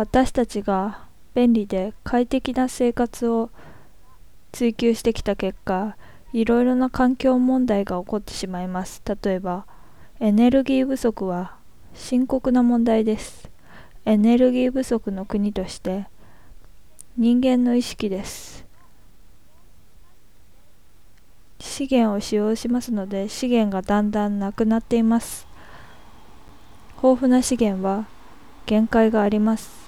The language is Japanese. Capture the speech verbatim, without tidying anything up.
私たちが便利で快適な生活を追求してきた結果、いろいろな環境問題が起こってしまいます。例えば、エネルギー不足は深刻な問題です。エネルギー不足の国として人間の意識です。資源を使用しますので、資源がだんだんなくなっています。豊富な資源は限界があります。